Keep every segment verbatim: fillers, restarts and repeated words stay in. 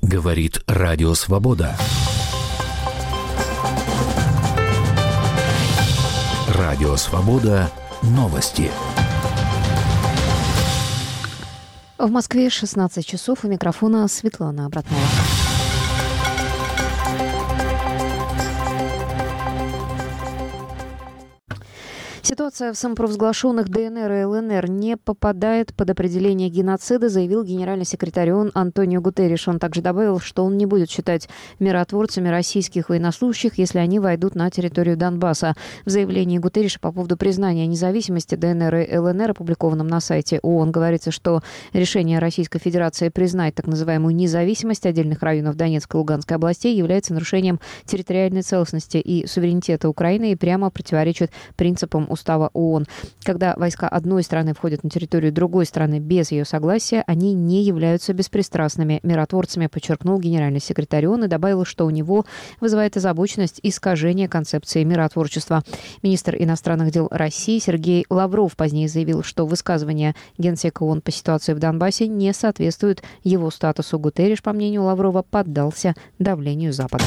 Говорит Радио Свобода. Радио Свобода. Новости. В Москве шестнадцать часов. У микрофона Светлана Обратнова. Ситуация в самопровозглашенных ДНР и ЛНР не попадает под определение геноцида, заявил генеральный секретарь ООН Антонио Гутерриш. Он также добавил, что он не будет считать миротворцами российских военнослужащих, если они войдут на территорию Донбасса. В заявлении Гутерриша по поводу признания независимости ДНР и ЛНР, опубликованном на сайте ООН, говорится, что решение Российской Федерации признать так называемую независимость отдельных районов Донецкой и Луганской областей является нарушением территориальной целостности и суверенитета Украины и прямо противоречит принципам Устава ООН. Когда войска одной страны входят на территорию другой страны без ее согласия, они не являются беспристрастными миротворцами, подчеркнул генеральный секретарь ООН и добавил, что у него вызывает озабоченность искажение концепции миротворчества. Министр иностранных дел России Сергей Лавров позднее заявил, что высказывания генсека ООН по ситуации в Донбассе не соответствуют его статусу. Гутерриш, по мнению Лаврова, поддался давлению Запада.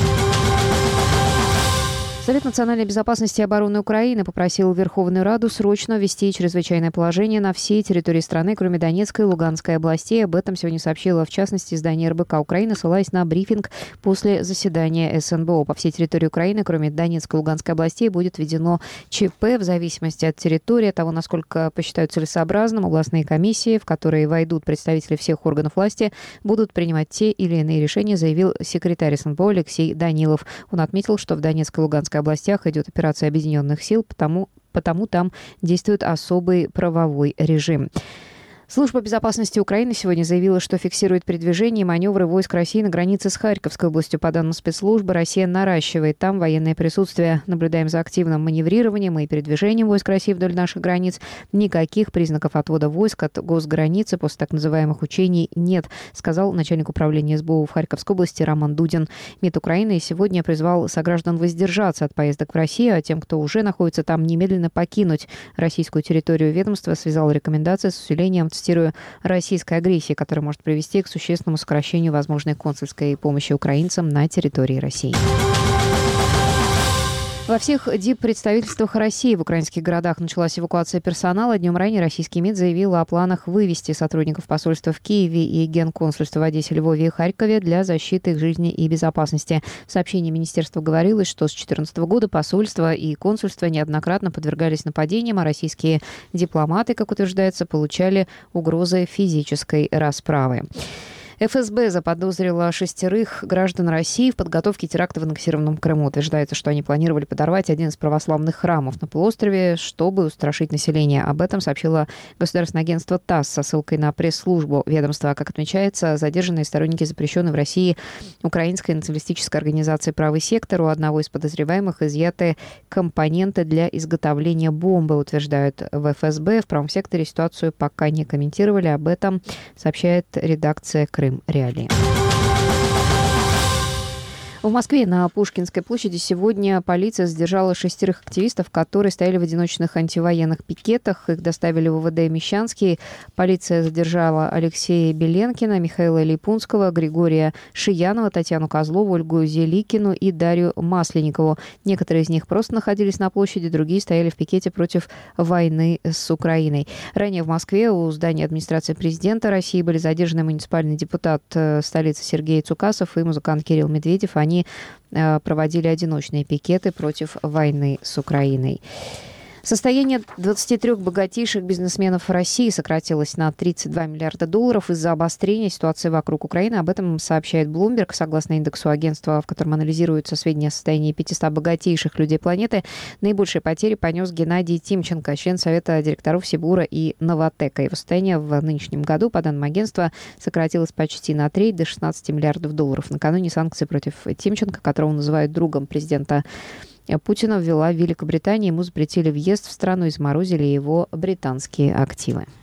Совет национальной безопасности и обороны Украины попросил Верховную Раду срочно ввести чрезвычайное положение на всей территории страны, кроме Донецкой и Луганской областей. Об этом сегодня сообщило, в частности, издание эр бэ ка Украины, ссылаясь на брифинг после заседания эс эн бэ о. По всей территории Украины, кроме Донецкой и Луганской областей, будет введено че пэ в зависимости от территории, от того, насколько посчитают целесообразным. Областные комиссии, в которые войдут представители всех органов власти, будут принимать те или иные решения, заявил секретарь эс эн бэ о Алексей Данилов. Он отметил, что в Донецкой и Луганской областях идет операция объединенных сил, потому, потому там действует особый правовой режим. Служба безопасности Украины сегодня заявила, что фиксирует передвижение и маневры войск России на границе с Харьковской областью. По данным спецслужбы, Россия наращивает там военное присутствие. Наблюдаем за активным маневрированием и передвижением войск России вдоль наших границ. Никаких признаков отвода войск от госграницы после так называемых учений нет, сказал начальник управления эс бэ о в Харьковской области Роман Дудин. МИД Украины сегодня призвал сограждан воздержаться от поездок в Россию, а тем, кто уже находится там, немедленно покинуть российскую территорию. Ведомство связало рекомендации с усилением, цитирую, российской агрессии, которая может привести к существенному сокращению возможной консульской помощи украинцам на территории России. Во всех диппредставительствах России в украинских городах началась эвакуация персонала. Днем ранее российский МИД заявил о планах вывести сотрудников посольства в Киеве и генконсульства в Одессе, Львове и Харькове для защиты их жизни и безопасности. В сообщении министерства говорилось, что с две тысячи четырнадцатого года посольства и консульства неоднократно подвергались нападениям, а российские дипломаты, как утверждается, получали угрозы физической расправы. эф эс бэ заподозрила шестерых граждан России в подготовке теракта в аннексированном Крыму. Утверждается, что они планировали подорвать один из православных храмов на полуострове, чтобы устрашить население. Об этом сообщило государственное агентство ТАСС со ссылкой на пресс-службу ведомства. Как отмечается, задержанные сторонники запрещенной в России украинской националистической организации «Правый сектор». У одного из подозреваемых изъяты компоненты для изготовления бомбы, утверждают в эф эс бэ. В правом секторе ситуацию пока не комментировали. Об этом сообщает редакция «Крым Реалии». В Москве на Пушкинской площади сегодня полиция задержала шестерых активистов, которые стояли в одиночных антивоенных пикетах. Их доставили в вэ вэ дэ Мещанский. Полиция задержала Алексея Беленкина, Михаила Липунского, Григория Шиянова, Татьяну Козлову, Ольгу Зеликину и Дарью Масленникову. Некоторые из них просто находились на площади, другие стояли в пикете против войны с Украиной. Ранее в Москве у здания администрации президента России были задержаны муниципальный депутат столицы Сергей Цукасов и музыкант Кирилл Медведев. Они Они проводили одиночные пикеты против войны с Украиной. Состояние двадцати трёх богатейших бизнесменов России сократилось на тридцать два миллиарда долларов из-за обострения ситуации вокруг Украины. Об этом сообщает Bloomberg. Согласно индексу агентства, в котором анализируются сведения о состоянии пятисот богатейших людей планеты, наибольшие потери понес Геннадий Тимченко, член Совета директоров Сибура и Новатэка. Его состояние в нынешнем году, по данным агентства, сократилось почти на треть, до шестнадцати миллиардов долларов. Накануне санкции против Тимченко, которого называют другом президента Путина, ввела Великобритания. Ему запретили въезд в страну и заморозили его британские активы.